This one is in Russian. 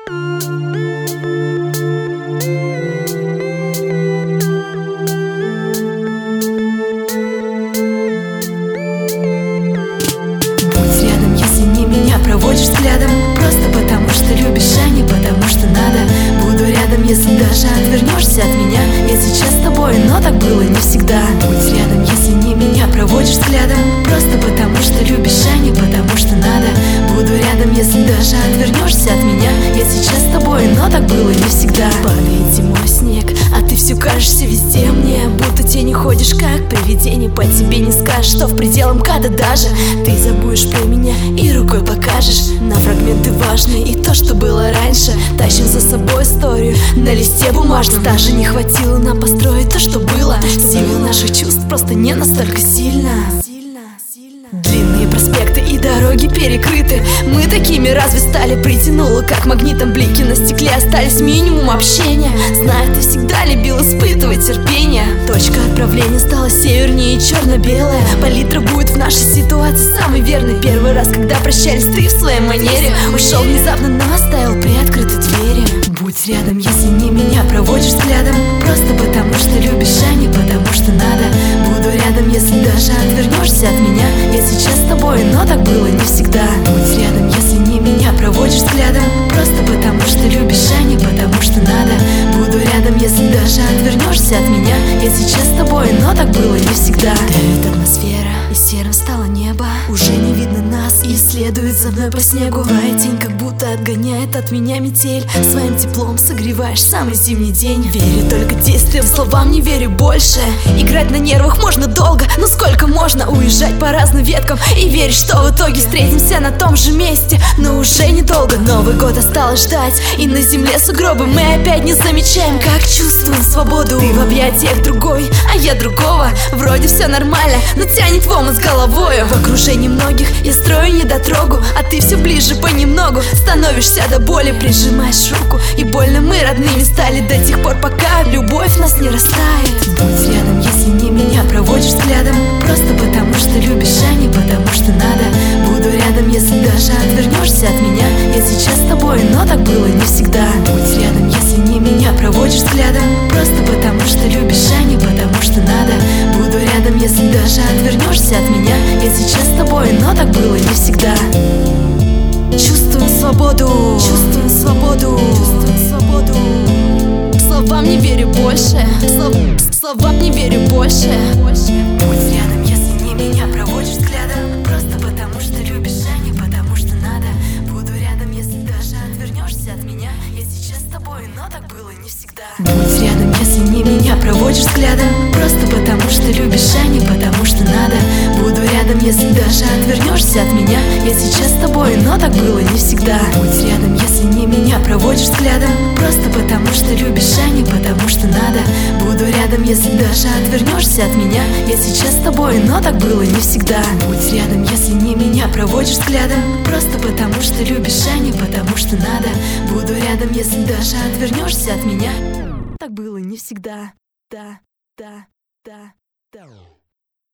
рядом, если не меня проводишь взглядом. Просто потому что любишь, а не потому что надо. Буду рядом, если даже отвернешься от меня. Я сейчас с тобой, но так было не всегда. Будь рядом, если не меня проводишь взглядом. Просто потому что любишь, а не потому что надо. Буду рядом, если даже отвернешься от меня. Я сейчас с тобой, но так было не всегда. Падает зимой снег, а ты все кажешься везде мне. Будто тени ходишь, как привидение. По тебе не скажешь, что в пределах МКАДа даже. Ты забудешь про меня и рукой покажешь на фрагменты важные и то, что было раньше. Тащим за собой историю на листе бумажном. Даже не хватило нам построить то, что было. Силы наших чувств просто не настолько сильно. Длинные проспекты и дороги перекрыты. Мы такими разве стали? Притянуло, как магнитом блики на стекле. Остались минимум общения. Знаю, ты всегда любил испытывать терпение. Точка отправления стала севернее и черно-белая. Палитра будет в нашей ситуации самый верный. Первый раз, когда прощались, ты в своей манере ушел внезапно, но оставил приоткрыты двери. Будь рядом, если не меня проводишь взглядом. Просто потому что любишь, а не потому что надо. Буду рядом, если даже отвернешься от меня. Я сейчас с тобой, но так было не всегда. Будь рядом, если не меня проводишь взглядом. Просто потому что любишь, а не потому что надо. Буду рядом, если даже отвернешься от меня. Я сейчас с тобой, но так было не всегда. Давит атмосфера, и серым стало небо. Уже не видно нас, и следует за мной по снегу. Твоя тень как будто отгоняет от меня метель. Своим теплом согреваешь самый зимний день. Верю только действиям, словам не верю больше. Играть на нервах можно долго, но сколько можно уезжать по разным веткам и верить, что в итоге встретимся на том же месте. Но уже недолго, Новый год осталось ждать, и на земле сугробы мы опять не замечаем, как чувствуем свободу. Ты в объятиях другой, а я другого. Вроде все нормально, но тянет в омут с головою. В окружении многих я строю недотрогу, а ты все ближе понемногу становишься до боли. Прижимаешь руку, и больно мы родными стали до тех пор, пока любовь нас не растает. Будь рядом, если не меня проводишь взглядом. Просто потому что любишь, а не потому что надо. Буду рядом, если даже отвернешься от меня. Я сейчас с тобой, но так было не всегда. Будь рядом, если не меня проводишь взглядом. Просто потому что любишь, а не потому что надо. Буду рядом, если даже отвернешься от меня. Я сейчас с тобой, но так было не всегда. Чувствую свободу, чувствую свободу, чувствую свободу. Словам не верю больше, словам не верю больше. Будь рядом, если не меня проводишь взглядом. Просто потому что любишь, а не потому что надо. Буду рядом, если даже отвернешься от меня. Я сейчас с тобой, но так было не всегда. Будь рядом, если не меня проводишь взглядом. Просто потому что любишь, а не потому что надо. Буду рядом, если даже отвернешься от меня. Я сейчас с тобой, но так было не всегда. Будь рядом, если не меня проводишь взглядом. Просто потому что любишь, а не потому что надо. Буду рядом, если даже отвернешься от меня. Я сейчас с тобой, но так было не всегда. Будь рядом, если не меня проводишь взглядом. Просто потому что любишь, а не потому что надо. Буду рядом, если даже отвернешься от меня. Так было не всегда. Да, да, да, да.